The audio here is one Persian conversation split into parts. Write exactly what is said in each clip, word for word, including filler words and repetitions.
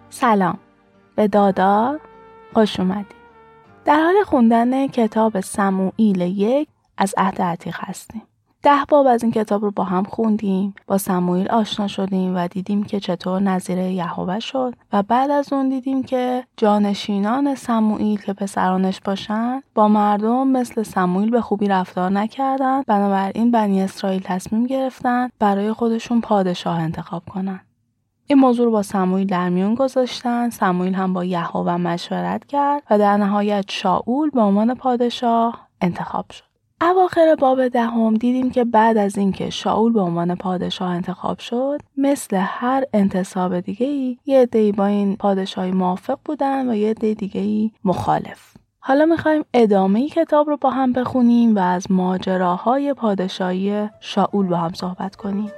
سلام، به دادا خوش اومدید. در حال خوندن کتاب سموئیل یک از عهد عتیق هستیم. ده باب از این کتاب رو با هم خوندیم، با سموئیل آشنا شدیم و دیدیم که چطور نظیر یهوه شد و بعد از اون دیدیم که جانشینان سموئیل که پسرانش باشن با مردم مثل سموئیل به خوبی رفتار نکردن. بنابراین بنی اسرائیل تصمیم گرفتن برای خودشون پادشاه انتخاب کنن. این موضوع رو با سموئیل در میون گذاشتن. سموئیل هم با یهوه مشورت کرد و در نهایت شاول به عنوان پادشاه انتخاب شد. اواخر باب دهم دیدیم که بعد از اینکه شاول به عنوان پادشاه انتخاب شد، مثل هر انتصاب دیگه‌ای یه عده‌ای با این پادشاهی موافق بودن و یه عده دیگه‌ای مخالف. حالا می‌خوایم ادامه کتاب رو با هم بخونیم و از ماجراهای پادشاهی شاول با هم صحبت کنیم.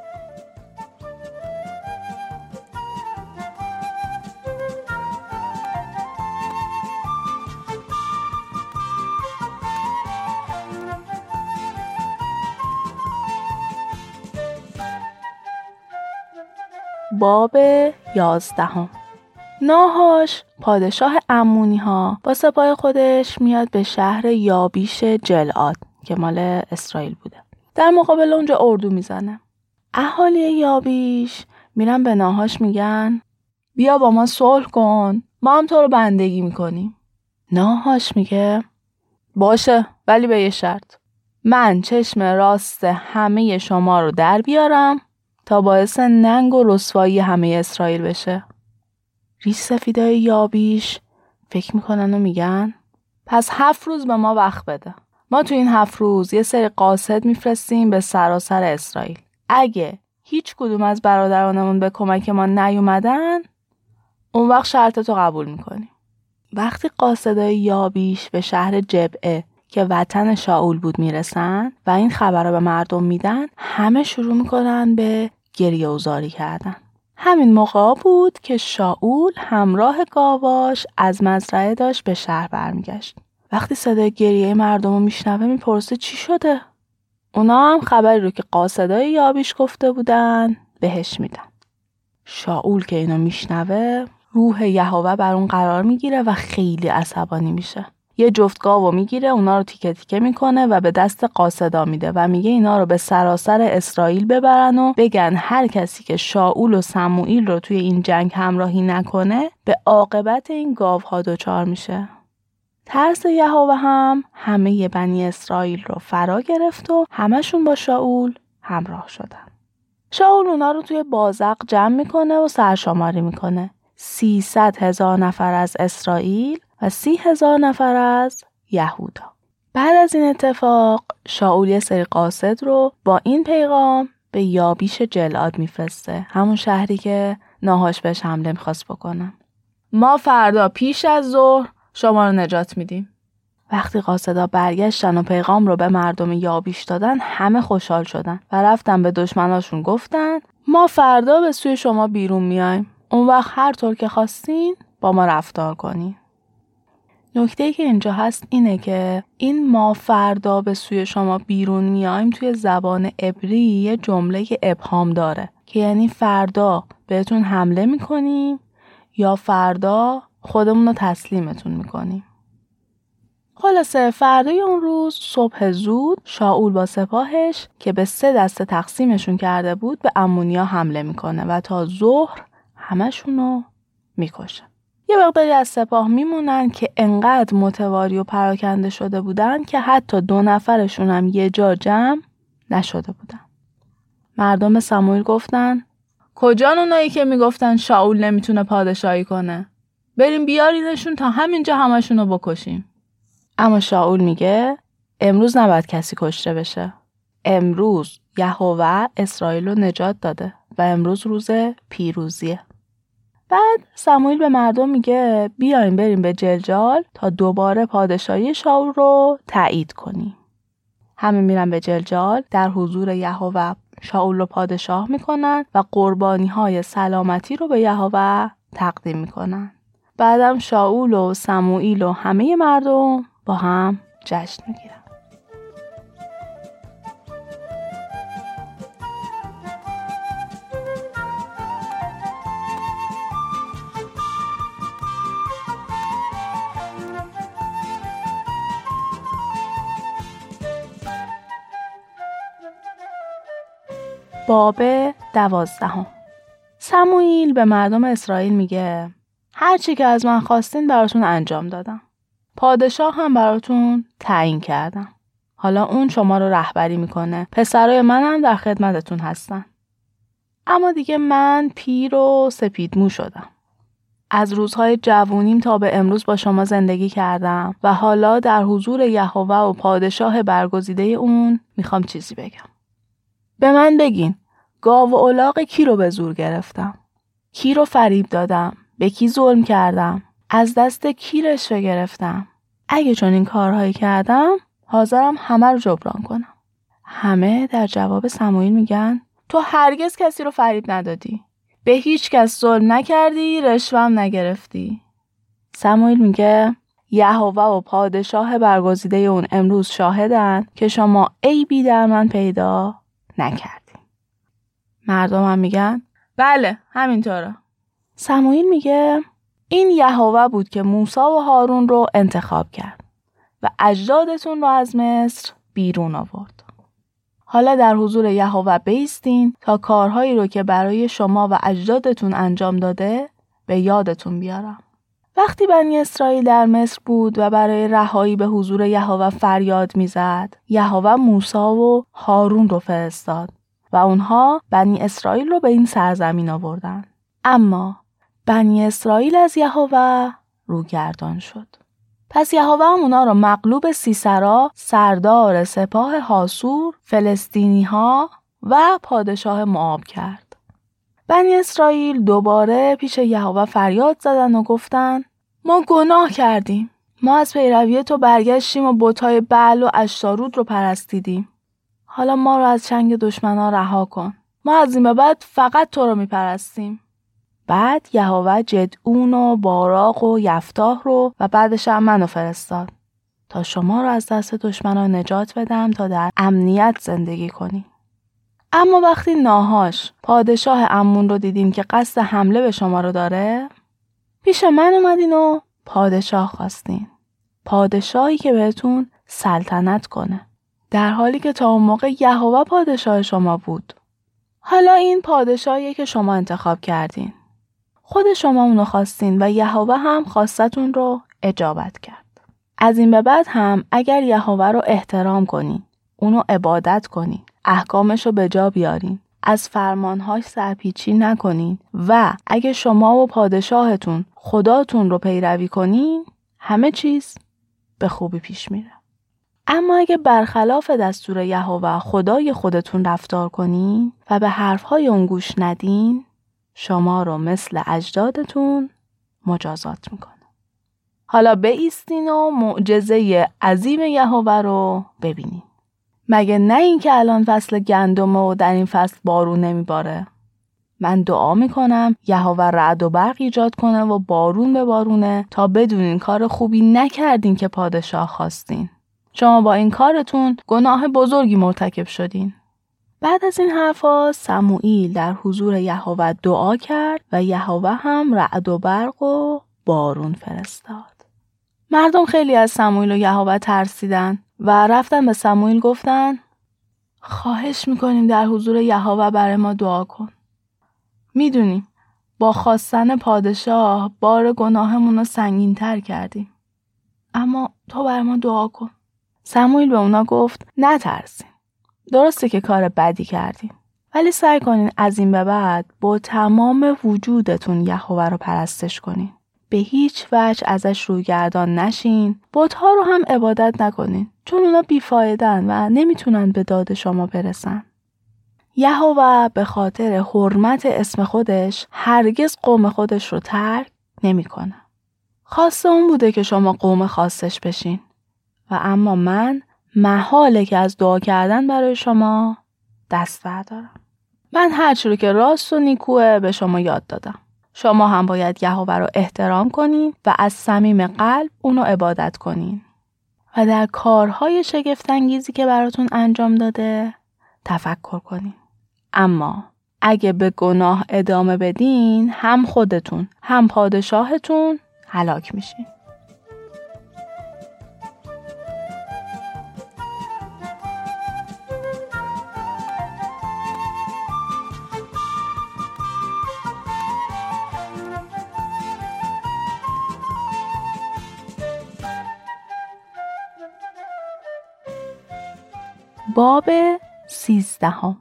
باب یازدهم. ناهاش پادشاه امونی ها با سپاه خودش میاد به شهر یابیش جلعاد که مال اسرائیل بوده. در مقابل اونجا اردو میزنه. اهالی یابیش میرن به ناهاش میگن بیا با ما صلح کن، ما هم تو رو بندگی میکنیم. ناهاش میگه باشه، ولی به یه شرط. من چشم راست همه شما رو در بیارم تا باعث ننگ و رسوایی همه اسرائیل بشه. ریش سفیدای یابیش فکر میکنن و میگن پس هفت روز به ما وقت بده. ما تو این هفت روز یه سری قاصد میفرستیم به سراسر اسرائیل. اگه هیچ کدوم از برادرانمون به کمک ما نیومدن، اون وقت شرطتو قبول میکنیم. وقتی قاصدای یابیش به شهر جبعه که وطن شاول بود میرسن و این خبر رو به مردم میدن، همه شروع میکنن به گریه و زاری کردن. همین موقع بود که شاول همراه گاواش از مزرعه داشت به شهر برمیگشت. وقتی صدای گریه مردم رو میشنوه میپرسه چی شده؟ اونا هم خبری رو که قاصدای یابیش گفته بودن بهش میدن. شاول که اینو میشنوه روح یهوه بر اون قرار میگیره و خیلی عصبانی میشه. یه جفت گاوو میگیره، اونا رو تیکه تیکه میکنه و به دست قاصدا میده و میگه اینا رو به سراسر اسرائیل ببرن و بگن هر کسی که شاول و سموئیل رو توی این جنگ همراهی نکنه به عاقبت این گاوها دچار میشه. ترس یهوه هم همه بنی اسرائیل رو فرا گرفت و همشون با شاول همراه شدن. شاول اونا رو توی بازق جمع میکنه و سرشماری میکنه. سیصد هزار نفر از اسرائیل و سی هزار نفر از یهودا. بعد از این اتفاق شاول یه سری قاصد رو با این پیغام به یابیش جلعاد میفرسته، همون شهری که ناهاش بهش حمله میخواست بکنه. ما فردا پیش از ظهر شما رو نجات میدیم. وقتی قاصدا برگشتن و پیغام رو به مردم یابیش دادن، همه خوشحال شدن و رفتن به دشمناشون گفتن ما فردا به سوی شما بیرون میایم. اون وقت هر طور که خواستین با ما رفتار کنین. نکته‌ای که اینجا هست اینه که این ما فردا به سوی شما بیرون میایم توی زبان عبری یه جمله ابهام داره که یعنی فردا بهتون حمله میکنیم یا فردا خودمون رو تسلیمتون میکنیم. خلاصه فردای اون روز صبح زود شاول با سپاهش که به سه دسته تقسیمشون کرده بود به امونیا حمله میکنه و تا ظهر همشونو میکشه. یه مقداری از سپاه میمونن که انقدر متواری و پراکنده شده بودن که حتی دو نفرشون هم یه جا جمع نشده بودن. مردم سموئیل گفتن کجان اونایی که میگفتن شاول نمیتونه پادشاهی کنه؟ بریم بیارینشون تا همینجا همشونو بکشیم. اما شاول میگه امروز نباید کسی کشته بشه. امروز یهوه اسرائیل رو نجات داده و امروز روز پیروزیه. بعد سموئیل به مردم میگه بیاین بریم به جلجال تا دوباره پادشاهی شاول رو تایید کنیم. همه میرن به جلجال، در حضور یهوه شاول رو پادشاه میکنن و قربانی های سلامتی رو به یهوه تقدیم میکنن. بعدم شاول و سموئیل و همه مردم با هم جشن میگیرن. باب دوازدهم. سموئیل به مردم اسرائیل میگه هر چی که از من خواستین براتون انجام دادم. پادشاه هم براتون تعیین کردم. حالا اون شما رو رهبری میکنه. پسرای من هم در خدمتتون هستن. اما دیگه من پیر و سپیدمو شدم. از روزهای جوونیم تا به امروز با شما زندگی کردم و حالا در حضور یهوه و پادشاه برگزیده اون میخوام چیزی بگم. به من بگین گاو و الاغ کی رو به زور گرفتم؟ کی رو فریب دادم؟ به کی ظلم کردم؟ از دست کی رشوه گرفتم؟ اگه چون این کارهایی کردم حاضرم همه رو جبران کنم. همه در جواب سموئیل میگن تو هرگز کسی رو فریب ندادی. به هیچ کس ظلم نکردی، رشوه هم نگرفتی. سموئیل میگه یهوه و پادشاه برگزیده اون امروز شاهدن که شما عیبی در من پیدا نکردی. مردم هم میگن بله همینطوره. سموئیل میگه این یهوه بود که موسی و هارون رو انتخاب کرد و اجدادتون رو از مصر بیرون آورد. حالا در حضور یهوه بایستین تا کارهایی رو که برای شما و اجدادتون انجام داده به یادتون بیارم. وقتی بنی اسرائیل در مصر بود و برای رهایی به حضور یهوه فریاد میزد، یهوه موسی و هارون رو فرستاد و اونها بنی اسرائیل رو به این سرزمین آوردن. اما بنی اسرائیل از یهوه روگردان شد. پس یهوه اونا رو مغلوب سیسرا، سردار سپاه هاسور، فلسطینی ها و پادشاه موآب کرد. بنی اسرائیل دوباره پیش یهوه فریاد زدن و گفتن ما گناه کردیم. ما از پیروی تو برگشتیم و بت‌های بعل و اشتارود رو پرستیدیم. حالا ما رو از چنگ دشمنا رها کن. ما از این به بعد فقط تو رو میپرستیم. بعد یهوه جدعون و باراق و یفتاح رو و بعدش هم منو فرستاد تا شما رو از دست دشمنان نجات بدم تا در امنیت زندگی کنی. اما وقتی ناهاش پادشاه عمون رو دیدیم که قصد حمله به شما رو داره، پیش من اومدین و پادشاه خواستین. پادشاهی که بهتون سلطنت کنه. در حالی که تا اون موقع یهوه پادشاه شما بود. حالا این پادشاهیه که شما انتخاب کردین. خود شما اونو خواستین و یهوه هم خواستتون رو اجابت کرد. از این به بعد هم اگر یهوه رو احترام کنین، اونو عبادت کنین، احکامش رو به جا بیارین، از فرمانهاش سرپیچی نکنین و اگه شما و پادشاهتون خداتون رو پیروی کنین، همه چیز به خوبی پیش میره. اما اگه برخلاف دستور یهوه خدای خودتون رفتار کنین و به حرفهای اون گوش ندین، شما رو مثل اجدادتون مجازات میکنه. حالا بایستین و معجزه عظیم یهوه رو ببینین. مگه نه این که الان فصل گندمه و در این فصل بارون نمیباره؟ من دعا میکنم یهوه رعد و برق ایجاد کنه و بارون به بارونه تا بدونین کار خوبی نکردین که پادشاه خواستین. شما با این کارتون گناه بزرگی مرتکب شدین. بعد از این حرفا سموئیل در حضور یهوه دعا کرد و یهوه هم رعد و برق و بارون فرستاد. مردم خیلی از سموئیل و یهوه ترسیدن و رفتن به سموئیل گفتن خواهش میکنیم در حضور یهوه برای ما دعا کن. میدونیم با خواستن پادشاه بار گناهمون رو سنگین تر کردیم. اما تو برای ما دعا کن. سموئیل به اونا گفت نترسین. درسته که کار بدی کردین. ولی سعی کنین از این به بعد با تمام وجودتون یهوه رو پرستش کنین. به هیچ وجه ازش رویگردان نشین. بت‌ها رو هم عبادت نکنین. چون اونا بیفایدن و نمیتونن به داد شما برسن. یهوه به خاطر حرمت اسم خودش هرگز قوم خودش رو ترک نمیکنه. خواسته اون بوده که شما قوم خاصش بشین. و اما من محاله که از دعا کردن برای شما دست بردارم. من هر چی رو که راست و نیکوه به شما یاد دادم. شما هم باید یهوه رو احترام کنین و از صمیم قلب اونو عبادت کنین. و در کارهای شگفت‌انگیزی که براتون انجام داده تفکر کنین. اما اگه به گناه ادامه بدین هم خودتون هم پادشاهتون هلاک میشین. باب سیزدهم.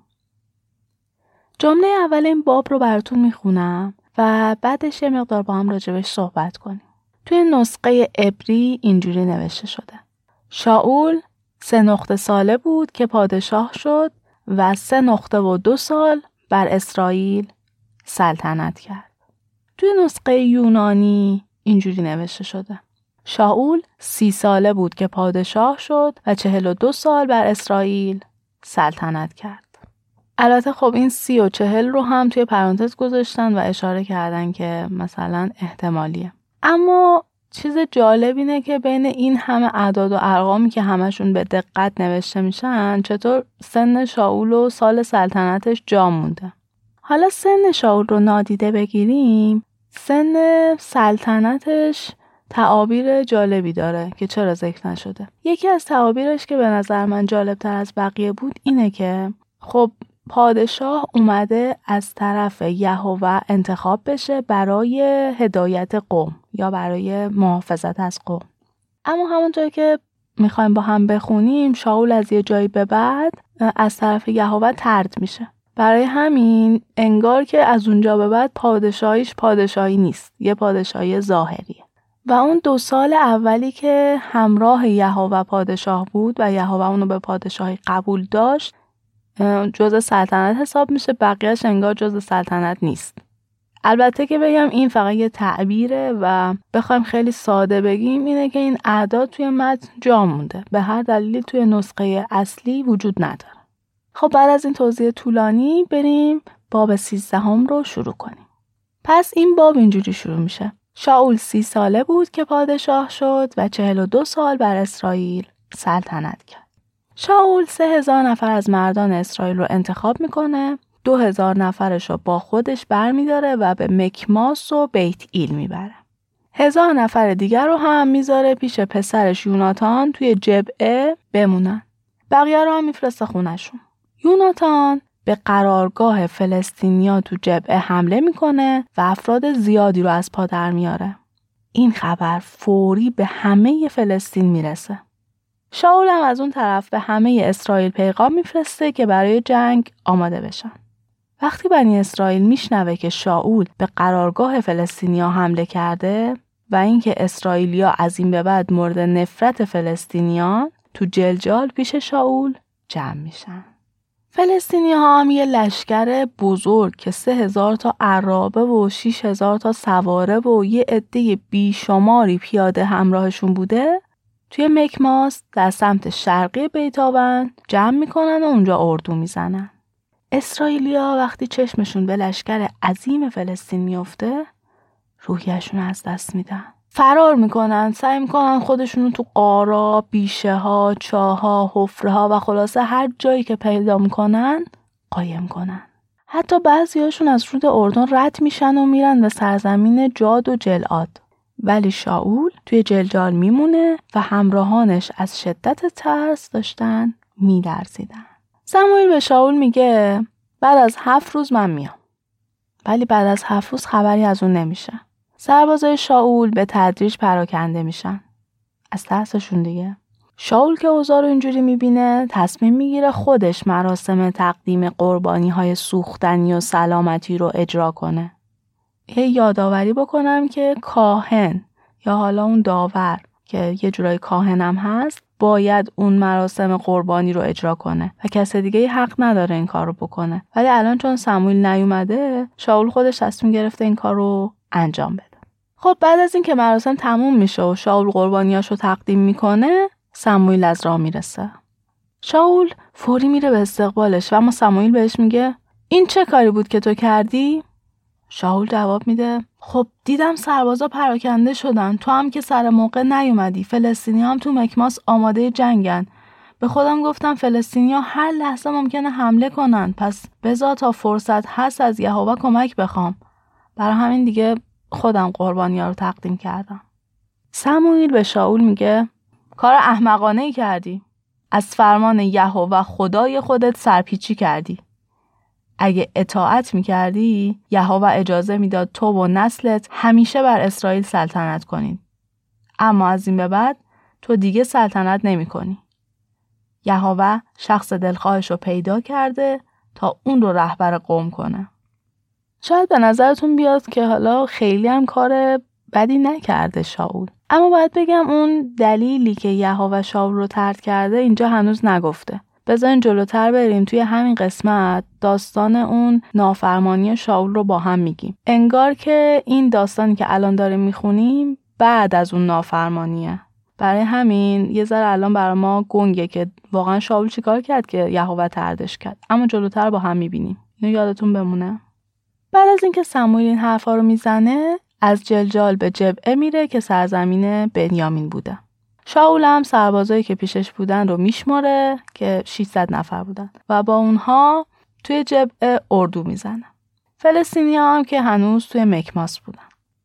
جمله اول این باب رو براتون میخونم و بعدش یه مقدار با هم راجبش صحبت کنیم. توی نسخه عبری اینجوری نوشته شده: شاول سه نقطه ساله بود که پادشاه شد و سه نقطه و دو سال بر اسرائیل سلطنت کرد. توی نسخه یونانی اینجوری نوشته شده: شاول سی ساله بود که پادشاه شد و چهل و دو سال بر اسرائیل سلطنت کرد. البته خب این سی و چهل رو هم توی پرانتز گذاشتن و اشاره کردن که مثلا احتمالیه. اما چیز جالب اینه که بین این همه اعداد و ارقامی که همشون به دقت نوشته میشن چطور سن شاول و سال سلطنتش جا مونده. حالا سن شاول رو نادیده بگیریم، سن سلطنتش تعابیر جالبی داره که چرا ذکر نشده. یکی از تعابیرش که به نظر من جالبتر از بقیه بود اینه که خب پادشاه اومده از طرف یهوه انتخاب بشه برای هدایت قوم یا برای محافظت از قوم. اما همونطور که میخوایم با هم بخونیم، شاول از یه جایی به بعد از طرف یهوه طرد میشه. برای همین انگار که از اونجا به بعد پادشاهیش پادشاهی نیست، یه پادشاهی ظاهریه. و اون دو سال اولی که همراه یهوه پادشاه بود و یهوه اونو به پادشاهی قبول داشت جزء سلطنت حساب میشه، بقیهش انگار جزء سلطنت نیست. البته که بگم این فقط یه تعبیره و بخوایم خیلی ساده بگیم اینه که این اعداد توی متن جا مونده، به هر دلیلی توی نسخه اصلی وجود نداره. خب بعد از این توضیح طولانی بریم باب سیزدهم رو شروع کنیم. پس این باب اینجوری شروع میشه: شاول سی ساله بود که پادشاه شد و چهل و دو سال بر اسرائیل سلطنت کرد. شاول سه هزار نفر از مردان اسرائیل رو انتخاب میکنه، دو هزار نفرش رو با خودش برمیداره و به مکماس و بیت ایل میبره. هزار نفر دیگر رو هم میذاره پیش پسرش یوناتان توی جبعه بمونن. بقیه رو هم میفرسته خونشون. یوناتان به قرارگاه فلسطینیا تو جبعه حمله میکنه و افراد زیادی رو از پا در میاره. این خبر فوری به همه فلسطین میرسه. شاول هم از اون طرف به همه اسرائیل پیغام میفرسته که برای جنگ آماده بشن. وقتی بنی اسرائیل میشنوه که شاول به قرارگاه فلسطینیا حمله کرده و اینکه اسرائیلیا از این به بعد مورد نفرت فلسطینیان، تو جلجال پیش شاول جمع میشن. فلسطینی ها هم یه لشکر بزرگ که سه هزار تا عرابه و شیش هزار تا سواره و یه عده بیشماری پیاده همراهشون بوده توی مکماس در سمت شرقی بیتابن جمع میکنن و اونجا اردو میزنن. اسرائیلیا وقتی چشمشون به لشکر عظیم فلسطین میفته روحیشون از دست میدن. فرار میکنن، سعی میکنن خودشونو تو قارا، بیشه ها، چاه ها، حفره ها و خلاصه هر جایی که پیدا میکنن قایم کنن. حتی بعضی هاشون از رود اردن رد میشن و میرن به سرزمین جاد و جلعاد. ولی شاول توی جلجال میمونه و همراهانش از شدت ترس داشتن میلرزیدن. سموئیل به شاول میگه بعد از هفت روز من میام. ولی بعد از هفت روز خبری از اون نمیشه. سربازای شاول به تدریج پراکنده میشن. از ترسشون دیگه. شاول که اوضاع رو اینجوری میبینه تصمیم میگیره خودش مراسم تقدیم قربانی های سوختنی و سلامتی رو اجرا کنه. یه یادآوری بکنم که کاهن یا حالا اون داور که یه جورای کاهنم هست باید اون مراسم قربانی رو اجرا کنه و کسی دیگه حق نداره این کار رو بکنه. ولی الان چون سموئیل نیومده شاول خودش تصمیم گرفته این کار رو انجام بده. خب بعد از این که مراسم تموم میشه و شاول قربانیاشو تقدیم میکنه سموئیل از راه میرسه. شاول فوری میره به استقبالش و اما سموئیل بهش میگه این چه کاری بود که تو کردی؟ شاول جواب میده خب دیدم سربازا پراکنده شدن، تو هم که سر موقع نیومدی، فلسطینی هم تو مکماس آماده جنگن. به خودم گفتم فلسطینی ها هر لحظه ممکنه حمله کنن، پس بذار تا فرصت هست از یهوه کمک بخوام. برای همین دیگه خودم قربانی ها رو تقدیم کردم. سموئیل به شاول میگه کار احمقانه ای کردی. از فرمان یهوه خدای خودت سرپیچی کردی. اگه اطاعت میکردی یهوه اجازه میداد تو و نسلت همیشه بر اسرائیل سلطنت کنید. اما از این به بعد تو دیگه سلطنت نمی کنی. یهوه شخص دلخواهش رو پیدا کرده تا اون رو رهبر قوم کنه. شاید به نظرتون بیاد که حالا خیلی هم کار بدی نکرده شاول، اما باید بگم اون دلیلی که یهوه شاول رو طرد کرده اینجا هنوز نگفته. بذارین جلوتر بریم توی همین قسمت داستان اون نافرمانی شاول رو با هم میگیم. انگار که این داستانی که الان داریم میخونیم بعد از اون نافرمانیه. برای همین یه ذره الان برای ما گنگه که واقعا شاول چیکار کرد که یهوه طردش کرد، اما جلوتر با هم میبینیم. اینو یادتون بمونه. بعد از اینکه سموئیل این حرفا رو میزنه، از جلجال به جبعه میره که سرزمین بنیامین بوده. شاول هم سربازایی که پیشش بودن رو میشماره که ششصد نفر بودن و با اونها توی جبعه اردو میزنه. فلسطینی‌ها هم که هنوز توی مکماس بودن.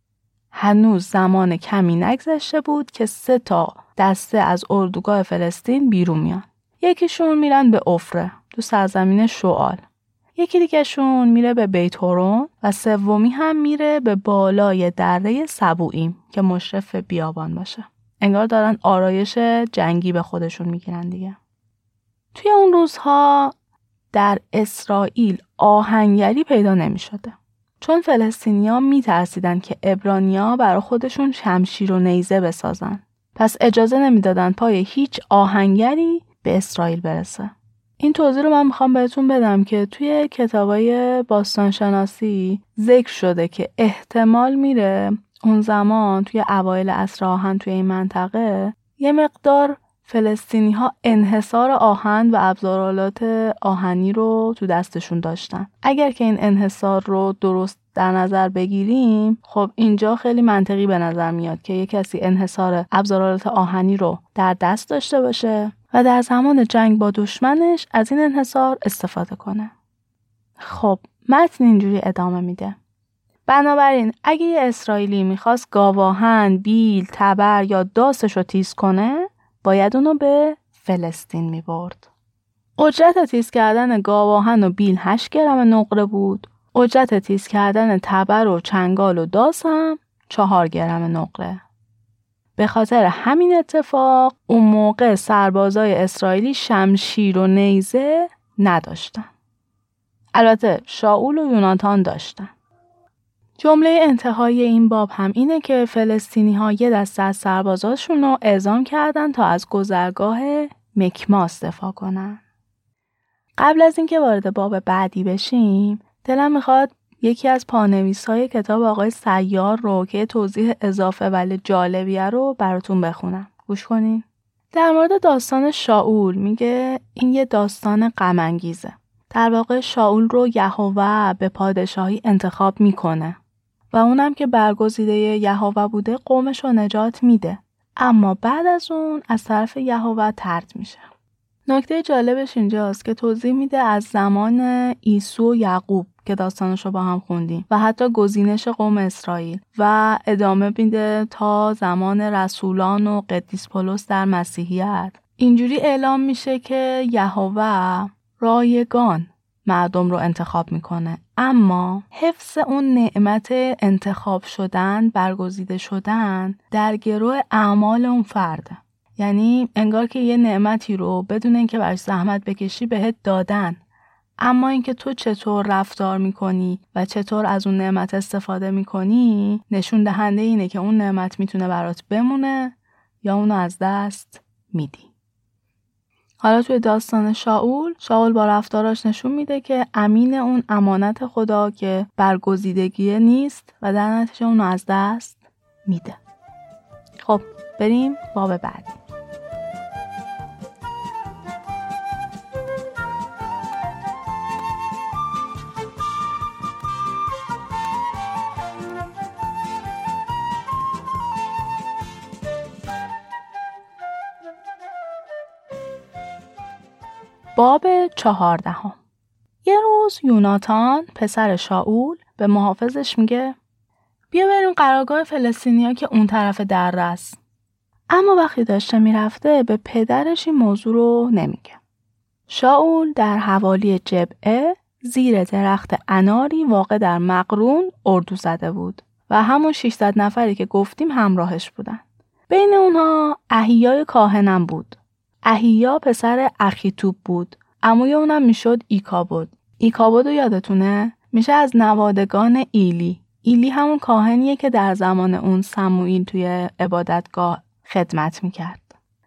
هنوز زمان کمی نگذشته بود که سه تا دسته از اردوگاه فلسطین بیرون میان. یکیشون میرن به عفره تو سرزمین شوال. یکی دیگهشون میره به بیت هورون و سومی هم میره به بالای دره سبوئیم که مشرف بیابان باشه. انگار دارن آرایش جنگی به خودشون میگیرن دیگه. توی اون روزها در اسرائیل آهنگری پیدا نمی شده. چون فلسطینی‌ها میترسیدن که عبرانی‌ها برای خودشون شمشیر و نیزه بسازن. پس اجازه نمیدادن پای هیچ آهنگری به اسرائیل برسه. این توضیح رو من میخوام بهتون بدم که توی کتابای باستانشناسی ذکر شده که احتمال میره اون زمان توی اوایل عصر آهن توی این منطقه یه مقدار فلسطینی ها انحصار آهن و ابزارالات آهنی رو تو دستشون داشتن. اگر که این انحصار رو درست در نظر بگیریم، خب اینجا خیلی منطقی به نظر میاد که یه کسی انحصار ابزارالات آهنی رو در دست داشته باشه و در زمان جنگ با دشمنش از این انحصار استفاده کنه. خب متن اینجوری ادامه میده. بنابراین اگه یه اسرائیلی میخواست گاواهن، بیل، تبر یا داسش رو تیز کنه، باید اونو به فلسطین میبرد. اجرت تیز کردن گاواهن و بیل هشت گرم نقره بود. اجرت تیز کردن تبر و چنگال و داس هم چهار گرم نقره. به خاطر همین اتفاق اون موقع سربازای اسرائیلی شمشیر و نیزه نداشتن. البته شاول و یوناتان داشتن. جمله انتهایی این باب هم اینه که فلسطینی ها یه دسته از سربازاشون رو اعزام کردن تا از گذرگاه مکماس دفاع کنن. قبل از اینکه وارد باب بعدی بشیم، دلم میخواد یکی از پانویس‌های کتاب آقای سیار رو که توضیح اضافه ولی جالبیه رو براتون بخونم. گوش کنین. در مورد داستان شاول میگه این یه داستان غم انگیزه. در واقع شاول رو یهوه به پادشاهی انتخاب میکنه و اونم که برگزیده یهوه بوده قومش رو نجات میده، اما بعد از اون از طرف یهوه طرد میشه. نکته جالبش اینجاست که توضیح میده از زمان عیسی و یعقوب که داستانش رو با هم خوندیم و حتی گزینش قوم اسرائیل و ادامه میده تا زمان رسولان و قدیس پولس در مسیحیت. اینجوری اعلام میشه که یهوه رایگان مردم رو انتخاب میکنه، اما حفظ اون نعمت انتخاب شدن، برگزیده شدن در گروه اعمال اون فرده. یعنی انگار که یه نعمتی رو بدون اینکه برش زحمت بکشی بهت دادن، اما اینکه تو چطور رفتار میکنی و چطور از اون نعمت استفاده میکنی نشون دهنده اینه که اون نعمت میتونه برات بمونه یا اونو از دست میدی. حالا توی داستان شاول، شاول با رفتاراش نشون میده که امین اون امانت خدا که برگزیدگی نیست و در نتیجه اونو از دست میده. خب بریم باب بعدی. باب چهاردهم. یه روز یوناتان پسر شاول به محافظش میگه بیا بریم قرارگاه فلسطینیا که اون طرف دره است. اما وقتی داشته میرفته به پدرش این موضوع رو نمیگه. شاول در حوالی جبعه زیر درخت اناری واقع در مقرون اردو زده بود و همون ششصد نفری که گفتیم همراهش بودن. بین اونها احیای کاهنم بود. اهیا پسر اخیتوب بود. عموی اونم میشد ایکابود. ایکابودو یادتونه؟ میشه از نوادگان ایلی. ایلی همون کاهنیه که در زمان اون سموئیل توی عبادتگاه خدمت میکرد.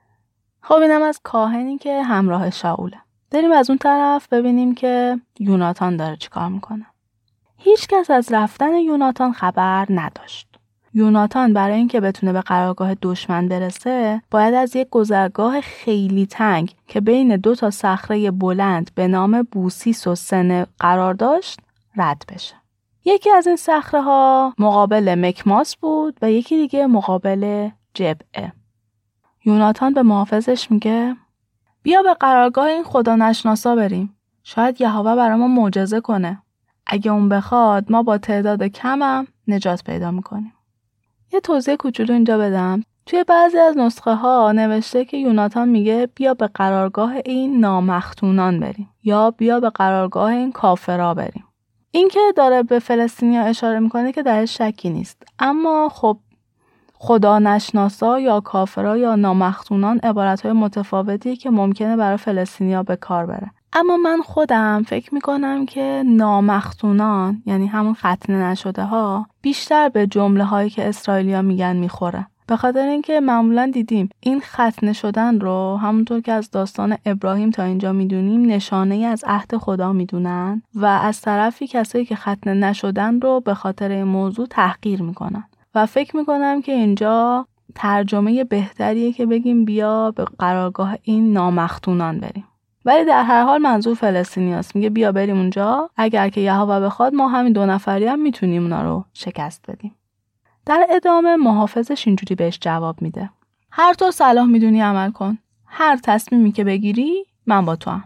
خب اینم از کاهنی که همراه شاوله. بریم از اون طرف ببینیم که یوناتان داره چیکار میکنه. هیچ کس از رفتن یوناتان خبر نداشت. یوناتان برای اینکه بتونه به قرارگاه دشمن برسه باید از یک گذرگاه خیلی تنگ که بین دو تا صخره بلند به نام بوسیس و سنه قرار داشت رد بشه. یکی از این صخره ها مقابل مکماس بود و یکی دیگه مقابل جبعه. یوناتان به محافظش میگه بیا به قرارگاه این خدا نشناسا بریم. شاید یهوه برامون معجزه کنه. اگه اون بخواد ما با تعداد کمم نجات پیدا میکنیم. یه توضیح کوچولو اینجا بدم. توی بعضی از نسخه ها نوشته که یوناتان میگه بیا به قرارگاه این نامختونان بریم یا بیا به قرارگاه این کافرا بریم. این که داره به فلسطینیا اشاره میکنه که درش شکی نیست. اما خب خدا نشناسا یا کافرا یا نامختونان عبارتهای متفاوتی که ممکنه برای فلسطینیا به کار بره. اما من خودم فکر میکنم که نامختونان یعنی همون ختنه نشده ها بیشتر به جمله هایی که اسرائیلیا میگن میخوره. به خاطر اینکه معمولا دیدیم این ختنه شدن رو همونطور که از داستان ابراهیم تا اینجا میدونیم نشانه ای از عهد خدا میدونن و از طرفی کسایی که ختنه نشدن رو به خاطر این موضوع تحقیر میکنن و فکر میکنم که اینجا ترجمه بهتریه که بگیم بیا به قرارگاه این نامختونان بریم. ولی در هر حال منظور فلسطینیاست. میگه بیا بریم اونجا، اگر که یهوه بخواد ما همین دو نفری هم میتونیم اونا رو شکست بدیم. در ادامه محافظش اینجوری بهش جواب میده: هر طور صلاح میدونی عمل کن. هر تصمیمی که بگیری من با تو هم.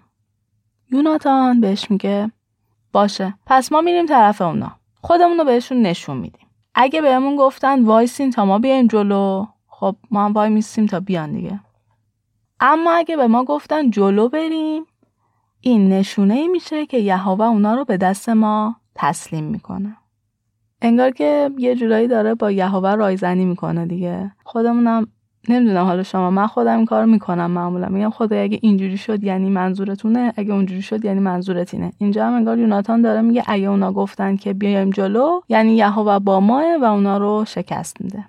یوناتان بهش میگه باشه، پس ما میریم طرف اونا. خودمون رو بهشون نشون میدیم. اگه بهمون گفتن وایسین تا ما بیایم جلو، خب ما هم وای میسیم تا بیان دیگه. اما اگه به ما گفتن جلو بریم، این نشونه ای میشه که یهوه اونا رو به دست ما تسلیم میکنه. انگار که یه جورایی داره با یهوه رایزنی میکنه دیگه. خودمونم نمیدونم، حالا شما، من خودم این کارو میکنم معمولا. میگم خدای اگه اینجوری شد یعنی منظورتونه، اگه اونجوری شد یعنی منظورتینه. اینجا هم انگار یوناتان داره میگه اگه اونا گفتن که بیایم جلو یعنی یهوه با ماه و اونا رو شکست میده.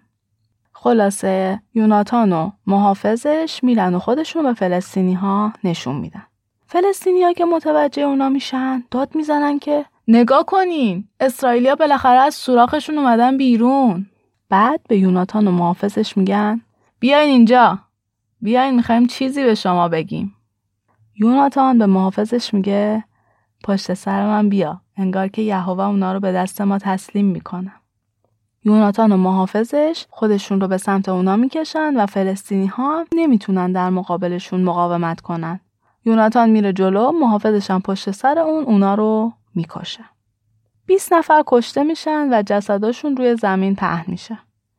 خلاصه یوناتان و محافظش میرن و خودشون به فلسطینی ها نشون میدن. فلسطینی ها که متوجه اونا میشن داد میزنن که نگاه کنین، اسرائیلیا بالاخره از سوراخشون اومدن بیرون. بعد به یوناتان و محافظش میگن بیاین اینجا، بیاین میخوایم چیزی به شما بگیم. یوناتان به محافظش میگه پشت سر من بیا، انگار که یهوه اونا رو به دست ما تسلیم میکنه. یوناتان و محافظش خودشون رو به سمت اونا میکشن و فلسطینی ها نمیتونن در مقابلشون مقاومت کنن. یوناتان میره جلو، محافظش هم پشت سر اون اونا رو میکشه. بیست نفر کشته میشن و جسداشون روی زمین پهن میشه.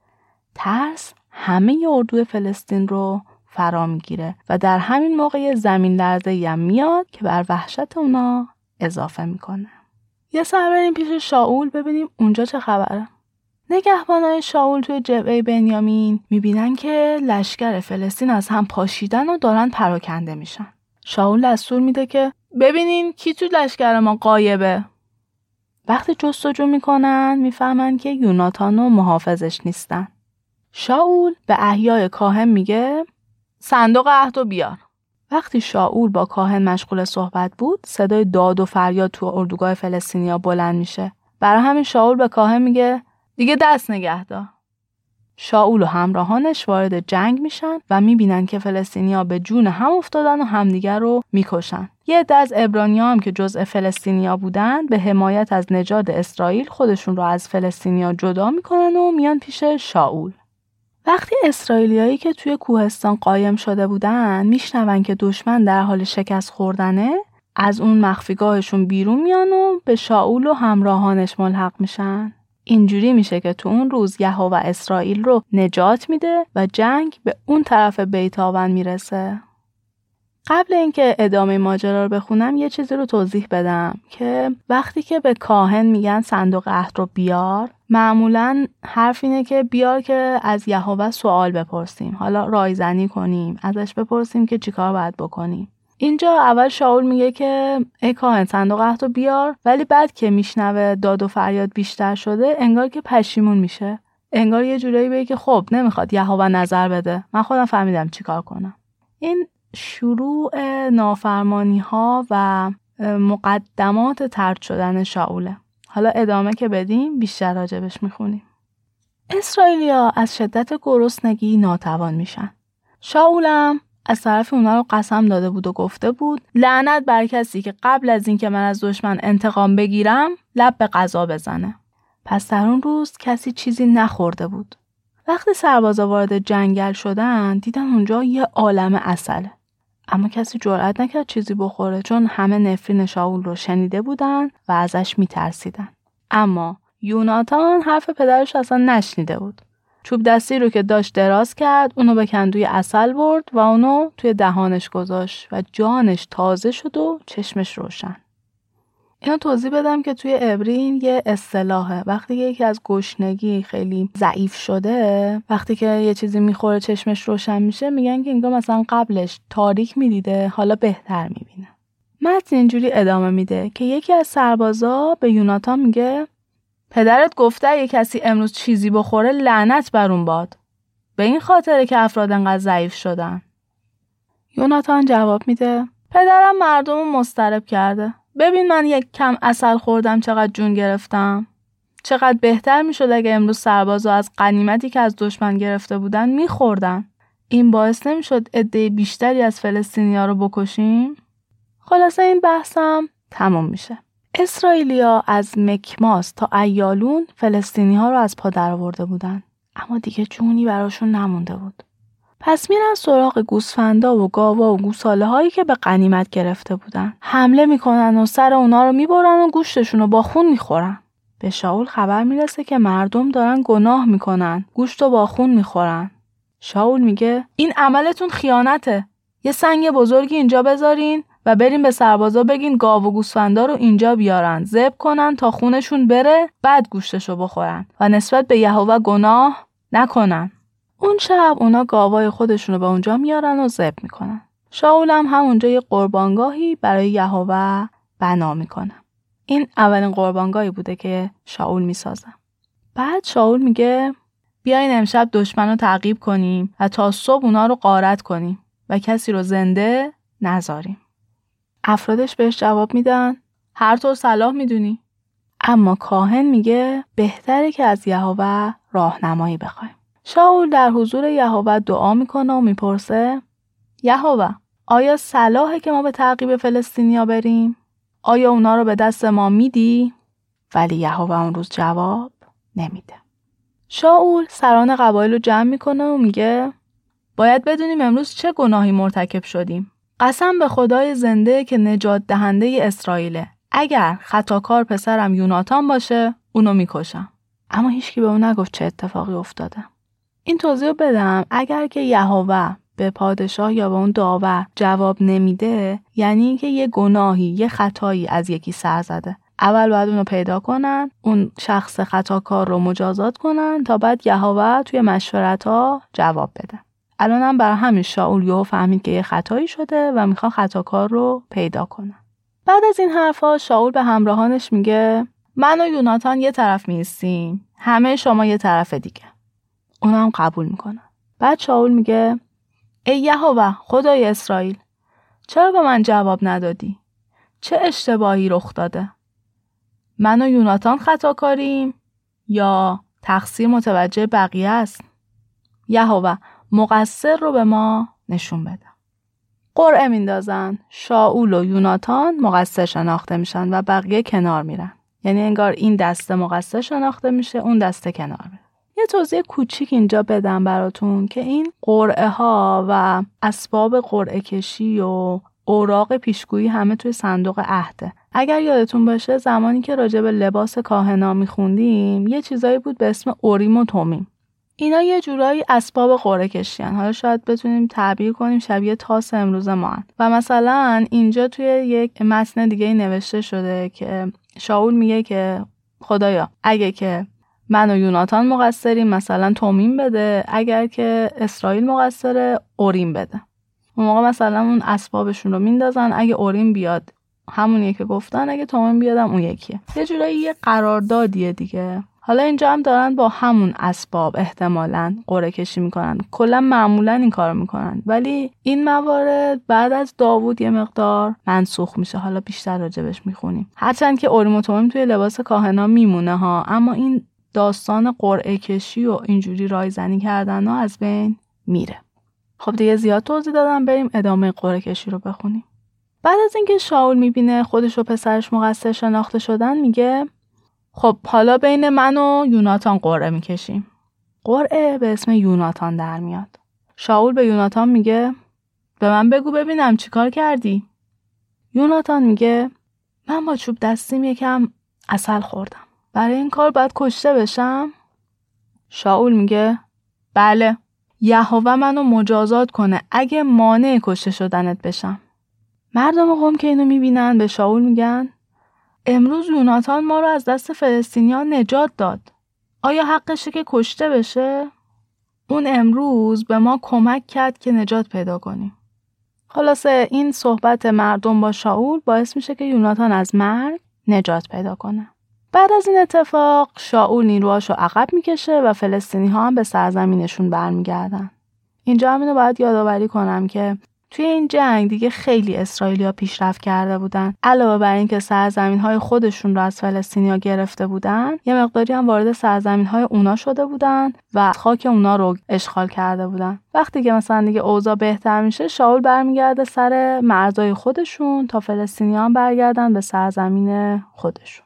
ترس همه اردوی فلسطین رو فرا میگیره و در همین موقع زمین لرزه‌ای هم میاد که بر وحشت اونا اضافه میکنه. یه سر بریم پیش شاول ببینیم اونجا چه خبره. نگهبانای شاول توی جبهه بنیامین میبینن که لشکر فلسطین از هم پاشیدن و دارن پراکنده میشن. شاول دستور میده که ببینین کی تو لشکر ما غایبه. وقتی جستجو میکنن میفهمن که یوناتان و محافظش نیستن. شاول به احیای کاهن میگه صندوق عهدو بیار. وقتی شاول با کاهن مشغول صحبت بود صدای داد و فریاد تو اردوگاه فلسطینیا بلند میشه. برای همین شاول به کاهن میگه دیگه دست نگه دار. شاول و همراهانش وارد جنگ میشن و میبینن که فلسطینیا به جون هم افتادن و همدیگر رو میکشن. یه عده از عبرانی‌ها هم که جزء فلسطینیا بودن به حمایت از نژاد اسرائیل خودشون رو از فلسطینیا جدا میکنن و میان پیش شاول. وقتی اسرائیلیایی که توی کوهستان قایم شده بودن میشنون که دشمن در حال شکست خوردنه، از اون مخفیگاهشون بیرون میان و به شاول و همراهانش ملحق میشن. اینجوری میشه که تو اون روز یهوه اسرائیل رو نجات میده و جنگ به اون طرف بیت آون میرسه. قبل اینکه ادامه ماجرا رو بخونم یه چیزی رو توضیح بدم که وقتی که به کاهن میگن صندوق عهد رو بیار، معمولاً حرف اینه که بیار که از یهوه سوال بپرسیم، حالا رایزنی کنیم، ازش بپرسیم که چیکار باید بکنیم. اینجا اول شاول میگه که ای کاهن صندوق عهد رو بیار، ولی بعد که میشنوه داد و فریاد بیشتر شده انگار که پشیمون میشه، انگار یه جورایی بگه که خب نمیخواد یهوه نظر بده، من خودم فهمیدم چیکار کنم. این شروع نافرمانی ها و مقدمات طرد شدن شاوله. حالا ادامه که بدیم بیشتر راجبش میخونیم. اسرائیلیا از شدت گرسنگی ناتوان میشن. شاولم از طرف اونا رو قسم داده بود و گفته بود لعنت بر کسی که قبل از این که من از دشمن انتقام بگیرم لب به غذا بزنه. پس در اون روز کسی چیزی نخورده بود. وقتی سربازا وارد جنگل شدن دیدن اونجا یه عالمه عسله. اما کسی جرئت نکرد چیزی بخوره چون همه نفرین شاول رو شنیده بودن و ازش میترسیدن. اما یوناتان حرف پدرش اصلا نشنیده بود. چوب دستی رو که داشت دراز کرد، اونو به کندوی عسل برد و اونو توی دهانش گذاشت و جانش تازه شد و چشمش روشن. اینو توضیح بدم که توی عبری این یه اصطلاحه. وقتی یکی از گشنگی خیلی ضعیف شده، وقتی که یه چیزی میخوره چشمش روشن میشه، میگن که انگار مثلا قبلش تاریک میدیده حالا بهتر میبینه. متن اینجوری ادامه میده که یکی از سربازا به یوناتان میگه پدرت گفته اگه کسی امروز چیزی بخوره لعنت بر اون باد. به این خاطره که افراد انقدر ضعیف شدن. یوناتان جواب میده پدرم مردمو مضطرب کرده. ببین من یک کم عسل خوردم چقدر جون گرفتم. چقدر بهتر میشد اگه امروز سربازا از غنیمتی که از دشمن گرفته بودن میخوردن. این باعث نمیشد عده بیشتری از فلسطینیا رو بکشیم؟ خلاصه این بحثم تمام میشه. اسرائیلیا از مکماس تا ایالون فلسطینی ها رو از پا در آورده بودن، اما دیگه جونی براشون نمونده بود. پس میرن سراغ گوسفندا و گاوا و گوساله هایی که به غنیمت گرفته بودن. حمله میکنن و سر اونا رو میبرن و گوشتشون رو با خون میخورن. به شاول خبر میرسه که مردم دارن گناه میکنن، گوشت رو با خون میخورن. شاول میگه این عملتون خیانته. یه سنگ بزرگی اینجا بذارین و بریم به سربازا بگین گاو و گوسفندا رو اینجا بیارن، ذبح کنن تا خونشون بره، بعد گوشتشو بخورن و نسبت به یهوه گناه نکنن. اون شب اونا گاوای خودشونو به اونجا میارن و ذبح میکنن. شاول هم همونجا یه قربانگاهی برای یهوه بنا میکنه. این اولین قربانگاهی بوده که شاول میسازه. بعد شاول میگه بیاین امشب دشمن رو تعقیب کنیم و تا صبح اونا رو غارت کنیم و کسی رو زنده نذاریم. افرادش بهش جواب میدن هر طور صلاح میدونی. اما کاهن میگه بهتره که از یهوه راهنمایی بخوایم. شاول در حضور یهوه دعا میکنه و میپرسه یهوه آیا صلاحه که ما به تعقیب فلسطینیا بریم؟ آیا اونا رو به دست ما میدی؟ ولی یهوه اون روز جواب نمیده. شاول سران قبایل رو جمع میکنه و میگه باید بدونیم امروز چه گناهی مرتکب شدیم. قسم به خدای زنده که نجات دهنده اسرائیله. اگر خطاکار پسرم یوناتان باشه اونو میکشم. اما هیچکی به اون نگفت چه اتفاقی افتاده. این توضیح بدم اگر که یهوه به پادشاه یا به اون داور جواب نمیده یعنی اینکه یه گناهی یه خطایی از یکی سر زده. اول باید اونو پیدا کنن، اون شخص خطاکار رو مجازات کنن تا بعد یهوه توی مشورت‌ها جواب بده. الان هم برای همین شاول یهو فهمید که یه خطایی شده و میخوان خطاکار رو پیدا کنن. بعد از این حرفا شاول به همراهانش میگه من و یوناتان یه طرف میستیم، همه شما یه طرف دیگه. اونا هم قبول میکنن. بعد شاول میگه ای یهوه خدای اسرائیل، چرا به من جواب ندادی؟ چه اشتباهی رخ داده؟ من و یوناتان خطاکاریم یا تقصیر متوجه بقیه است؟ یهوه مقصر رو به ما نشون بده. قرعه میندازن، شاول و یوناتان مقصر شناخته میشن و بقیه کنار میرن. یعنی انگار این دسته مقصر شناخته میشه، اون دسته کنار میره. یه توضیح کوچیک اینجا بدم براتون که این قرعه ها و اسباب قرعه کشی و اوراق پیشگویی همه توی صندوق عهده. اگر یادتون باشه زمانی که راجع به لباس کاهنا میخوندیم یه چیزایی بود به اسم اوریم و تومیم. اینا یه جورایی اسباب قرعه کشیان. حالا شاید بتونیم تعبیر کنیم شبیه تاس امروز ما هن. و مثلا اینجا توی یک متن دیگه نوشته شده که شاول میگه که خدایا اگه که من و یوناتان مقصریم مثلا تومیم بده، اگر که اسرائیل مقصره اوریم بده. اون موقع مثلا اون اسبابشون رو میندازن، اگه اوریم بیاد همونیه که گفتن، اگه تومیم بیادم اون یکیه. یه جورایی یه قراردادیه دیگه. حالا اینجا هم دارن با همون اسباب احتمالاً قرعه کشی میکنن، کلا معمولا این کارو میکنن، ولی این موارد بعد از داوود یه مقدار منسوخ میشه. حالا بیشتر راجبش میخونیم، هرچند که اوریم و تومیم توی لباس کاهنا میمونه ها، اما این داستان قرعه کشی و اینجوری رایزنی کردن ها از بین میره. خب دیگه زیاد توضیح دادم، بریم ادامه قرعه کشی رو بخونیم. بعد از اینکه شاول میبینه خودش و پسرش مقصر شناخته شدن، میگه خب حالا بین من و یوناتان قرعه میکشیم. قرعه به اسم یوناتان در میاد. شاول به یوناتان میگه به من بگو ببینم چی کار کردی؟ یوناتان میگه من با چوب دستیم یکم عسل خوردم. برای این کار باید کشته بشم؟ شاول میگه بله، یهوه منو مجازات کنه اگه مانع کشته شدنت بشم. مردم قوم که اینو میبینن به شاول میگن امروز یوناتان ما رو از دست فلسطینیان نجات داد. آیا حقشه که کشته بشه؟ اون امروز به ما کمک کرد که نجات پیدا کنیم. خلاصه این صحبت مردم با شاول باعث میشه که یوناتان از مرگ نجات پیدا کنه. بعد از این اتفاق شاول نیروهاشو عقب میکشه و فلسطینی ها هم به سرزمینشون برمیگردن. اینجا هم اینو باید یادآوری کنم که توی این جنگ دیگه خیلی اسرائیلیا پیشرفت کرده بودن. علاوه بر این که سرزمین‌های خودشون رو از فلسطینیا گرفته بودن، یه مقداری هم وارد سرزمین‌های اونا شده بودن و خاک اونا رو اشغال کرده بودن. وقتی که مثلا دیگه اوضاع بهتر میشه، شاول برمیگرده سر مرزهای خودشون تا فلسطینیا هم برگردن به سرزمین خودشون.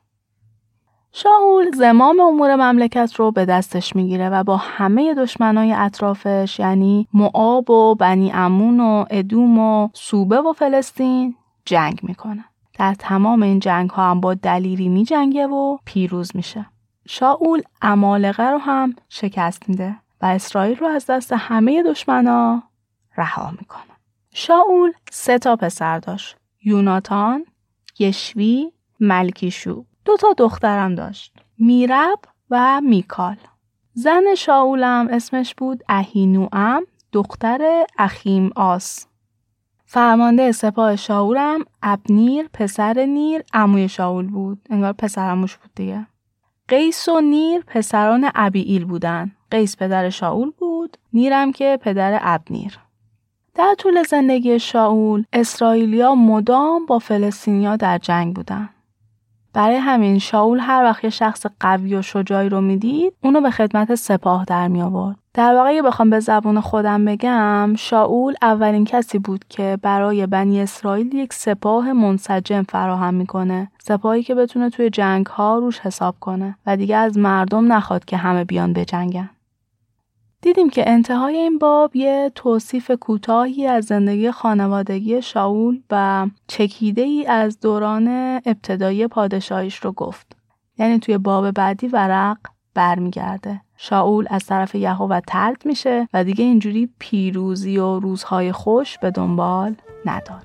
شاول زمام امور مملکت رو به دستش میگیره و با همه دشمنای اطرافش، یعنی موآب و بنی عمون و ادوم و سوبه و فلسطین جنگ میکنه. در تمام این جنگ ها هم با دلیری می جنگه و پیروز میشه. شاول عمالقه رو هم شکست میده و اسرائیل رو از دست همه دشمنا رها میکنه. شاول سه تا پسر داشت: یوناتان، یشوی، ملکیشوع. دو تا دخترم داشت: میرب و میکال. زن شاولم اسمش بود اهینوام، دختر اخیم آس. فرمانده سپاه شاولم ابنیر پسر نیر عموی شاول بود، انگار پسر عموش بود دیگه. قیس و نیر پسران ابیئیل بودن. قیس پدر شاول بود، نیرم که پدر ابنیر. در طول زندگی شاول اسرائیلیا مدام با فلسطینیا در جنگ بودن. برای همین شاول هر وقت یه شخص قوی و شجاعی رو میدید، اونو به خدمت سپاه در می آورد. در واقع اگه بخوام به زبون خودم بگم، شاول اولین کسی بود که برای بنی اسرائیل یک سپاه منسجم فراهم میکنه. سپاهی که بتونه توی جنگ ها روش حساب کنه و دیگه از مردم نخواد که همه بیان بجنگن. دیدیم که انتهای این باب یه توصیف کوتاهی از زندگی خانوادگی شاول و چکیده‌ای از دوران ابتدایی پادشاهیش رو گفت. یعنی توی باب بعدی ورق برمیگرده. شاول از طرف یهوه طرد میشه و دیگه اینجوری پیروزی و روزهای خوش به دنبال نداره.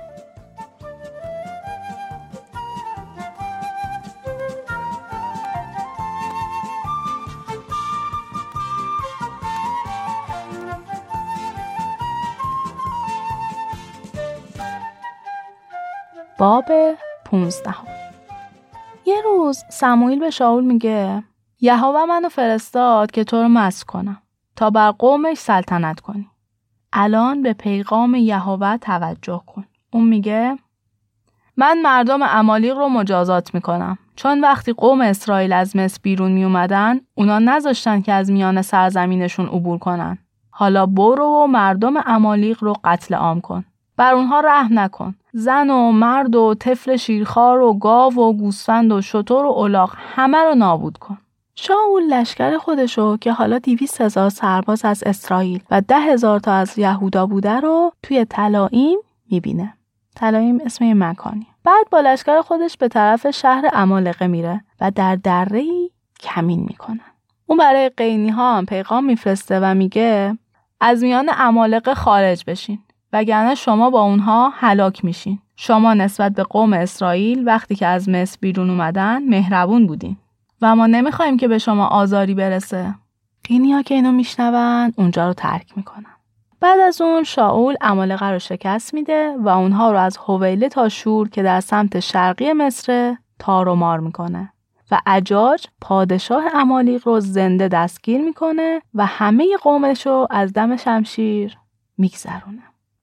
باب پونزدهم. یه روز سموئیل به شاول میگه یهوه منو فرستاد که تو رو مسح کنم تا بر قومش سلطنت کنی. الان به پیغام یهوه توجه کن. اون میگه من مردم عمالیق رو مجازات میکنم، چون وقتی قوم اسرائیل از مصر بیرون میومدن اونا نذاشتن که از میان سرزمینشون عبور کنن. حالا برو و مردم عمالیق رو قتل عام کن. بر اونها رحم نکن. زن و مرد و طفل شیرخوار و گاو و گوسفند و شتر و الاغ همه رو نابود کن. شاول لشکر خودشو که حالا دویست هزار سرباز از اسرائیل و ده هزار تا از یهودا بوده رو توی تلائیم میبینه. تلائیم اسم یه مکانی. بعد با لشکر خودش به طرف شهر عمالقه میره و در دره‌ای کمین میکنن. اون برای قینی ها هم پیغام میفرسته و میگه از میان عمالقه خارج بشین وگرنه شما با اونها هلاک میشین. شما نسبت به قوم اسرائیل وقتی که از مصر بیرون اومدن مهربون بودین و ما نمیخوایم که به شما آزاری برسه. قینی ها که اینو میشنون اونجا رو ترک میکنن. بعد از اون شاول عمالقه رو شکست میده و اونها رو از حویله تا شور که در سمت شرقی مصر تار و مار میکنه و اجاج پادشاه عمالیق رو زنده دستگیر میکنه و همه قومش رو از دم شمشیر میگذرونه.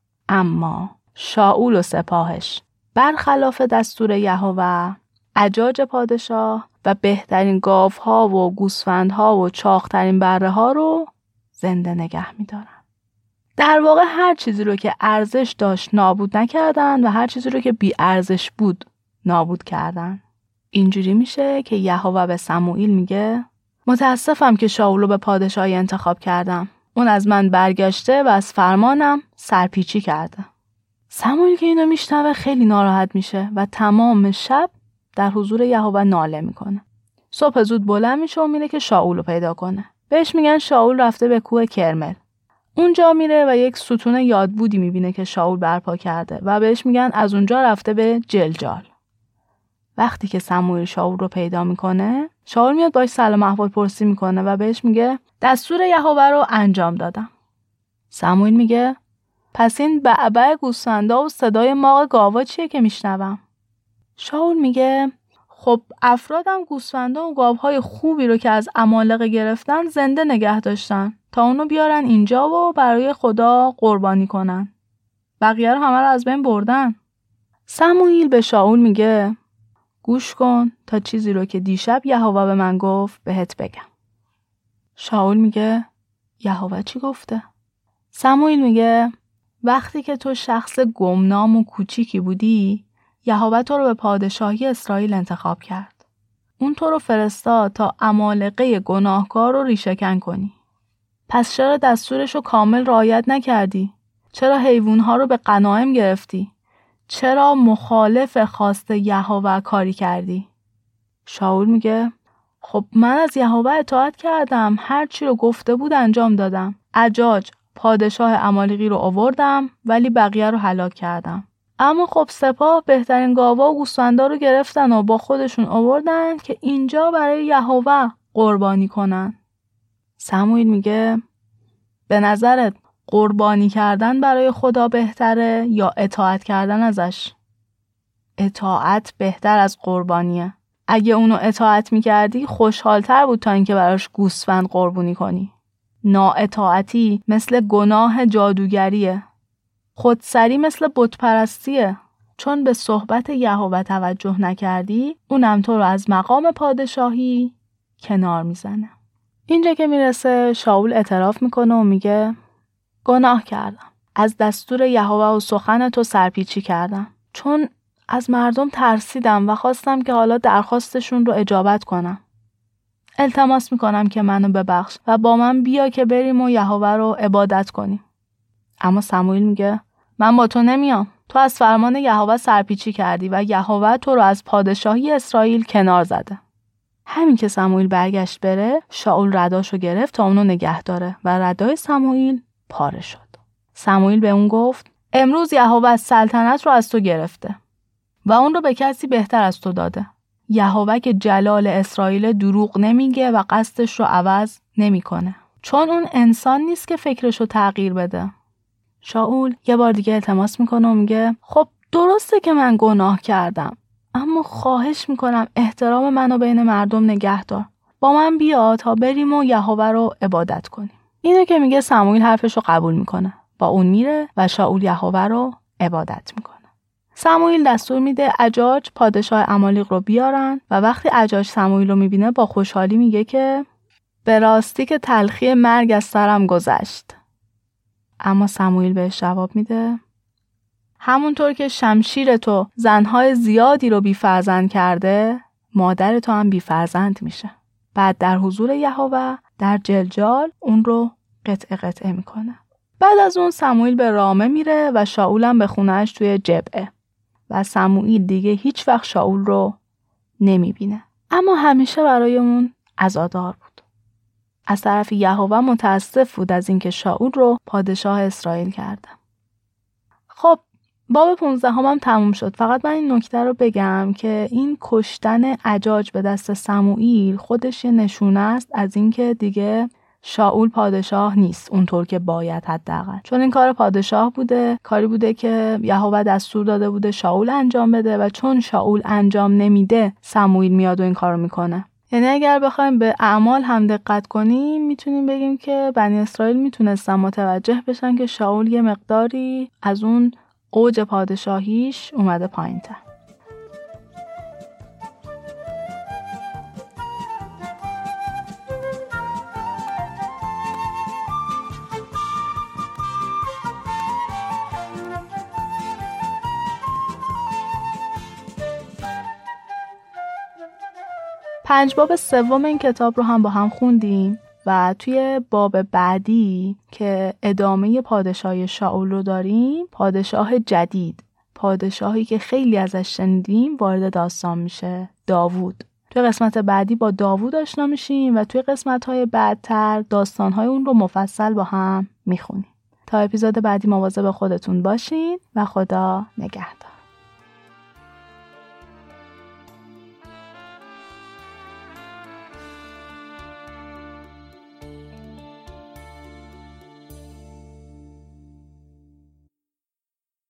اما شاول و سپاهش برخلاف دستور یهوه اجاج پادشاه و بهترین گاوها و گوسفندها و چاقترین بره ها رو زنده نگه میدارن. در واقع هر چیزی رو که ارزش داشت نابود نکردن و هر چیزی رو که بی ارزش بود نابود کردن. اینجوری میشه که یهوه به سموئیل میگه متاسفم که شاول رو به پادشاهی انتخاب کردم. اون از من برگشته و از فرمانم سرپیچی کرده. سموئیل که اینو میشنوه خیلی ناراحت میشه و تمام شب در حضور یهوه ناله میکنه. صبح زود بلند میشه و میره که شاول رو پیدا کنه. بهش میگن شاول رفته به کوه کرمل. اونجا میره و یک ستون یادبودی میبینه که شاول برپا کرده و بهش میگن از اونجا رفته به جلجال. وقتی که سموئیل شاول رو پیدا میکنه، شاول میاد باش سلام احوال پرسی میکنه و بهش میگه دستور یهوه رو انجام دادم. سموئیل میگه پس این بعبع گوسفندا و صدای ماغ گاوا چیه که میشنوم؟ شاول میگه خب افرادم گوسفندا و گاوهای خوبی رو که از عمالقه گرفتن زنده نگه داشتن تا اونو بیارن اینجا و برای خدا قربانی کنن. بقیه رو همه رو از بین بردن. سموئیل به شاول میگه گوش کن تا چیزی رو که دیشب یهوه به من گفت بهت بگم. شاول میگه یهوه چی گفته؟ سموئیل میگه وقتی که تو شخص گمنام و کوچیکی بودی، یهوه تو رو به پادشاهی اسرائیل انتخاب کرد. اون تو رو فرستاد تا عمالقه گناهکار رو ریشه‌کن کنی. پس چرا دستورش رو کامل رعایت نکردی؟ چرا حیوانها رو به غنایم گرفتی؟ چرا مخالف خواست یهوه کاری کردی؟ شاول میگه خب من از یهوه اطاعت کردم، هر چی رو گفته بود انجام دادم. اجاج پادشاه عمالقی رو آوردم ولی بقیه رو هلاک کردم. اما خب سپاه بهترین گاوا و گوسفندا رو گرفتن و با خودشون آوردن که اینجا برای یهوه قربانی کنن. سموئیل میگه به نظرت قربانی کردن برای خدا بهتره یا اطاعت کردن ازش؟ اطاعت بهتر از قربانیه. اگه اونو اطاعت میکردی خوشحالتر بود تا اینکه براش گوسفند قربانی کنی. نااطاعتی مثل گناه جادوگریه. خودسری مثل بتپرستیه. چون به صحبت یهوه توجه نکردی، اونم تو رو از مقام پادشاهی کنار میزنه. اینجا که میرسه شاول اعتراف میکنه و میگه گناه کردم. از دستور یهوه و سخن تو سرپیچی کردم. چون از مردم ترسیدم و خواستم که حالا درخواستشون رو اجابت کنم. التماس میکنم که منو ببخش و با من بیا که بریم و یهوه رو عبادت کنیم. اما سموئیل میگه من با تو نمیام. تو از فرمان یهوه سرپیچی کردی و یهوه تو رو از پادشاهی اسرائیل کنار زده. همین که سموئیل برگشت بره، شاول رداشو گرفت تا اونو نگه داره و ردای سموئیل پاره شد. سموئیل به اون گفت امروز یهوه سلطنت رو از تو گرفته و اون رو به کسی بهتر از تو داده. یهوه که جلال اسرائیل دروغ نمیگه و قصدش رو عوض نمیکنه. چون اون انسان نیست که فکرش رو تغییر بده. شاول یه بار دیگه التماس میکنه و میگه خب درسته که من گناه کردم، اما خواهش میکنم احترام منو بین مردم نگه دار. با من بیا تا بریم و یهوه رو عبادت کنیم. اینو که میگه سموئیل حرفش رو قبول میکنه. با اون میره و شاول یهوه رو عبادت میکنه. سموئیل دستور میده اجاج پادشاه عمالق رو بیارن و وقتی اجاج سموئیل رو میبینه با خوشحالی میگه که به راستی که تلخی مرگ از سرم گذشت. اما سموئیل بهش جواب میده همونطور که شمشیر تو زنهای زیادی رو بی‌فرزند کرده، مادر تو هم بی‌فرزند میشه. بعد در حضور یهوه در جلجال اون رو قطعه قطعه میکنه. بعد از اون سموئیل به رامه میره و شاول هم به خونهش توی جبعه و سموئیل دیگه هیچ وقت شاول رو نمیبینه. اما همیشه برای اون عزادار بود. از طرف یهوه متاسف بود از اینکه شاول رو پادشاه اسرائیل کرده. خب باب پونزده هم, هم تموم شد. فقط من این نکته رو بگم که این کشتن اجاج به دست سموئیل خودش یه نشونه است از اینکه دیگه شاول پادشاه نیست اونطور که باید، حداقل چون این کار پادشاه بوده، کاری بوده که یهوه دستور داده بوده شاول انجام بده و چون شاول انجام نمیده سموئیل میاد و این کارو میکنه. یعنی اگر بخوایم به اعمال هم دقت کنیم میتونیم بگیم که بنی اسرائیل میتونستن متوجه بشن که شاول یه مقداری از اون اوج پادشاهیش اومده پایین‌تر. پنج باب سوم این کتاب رو هم با هم خوندیم و توی باب بعدی که ادامه پادشاهی شاول رو داریم، پادشاه جدید، پادشاهی که خیلی ازش شنیدیم وارد داستان میشه، داوود. توی قسمت بعدی با داوود آشنا میشیم و توی قسمت‌های بعدتر داستان‌های اون رو مفصل با هم میخونیم. تا اپیزود بعدی مواظب خودتون باشین و خدا نگهدار.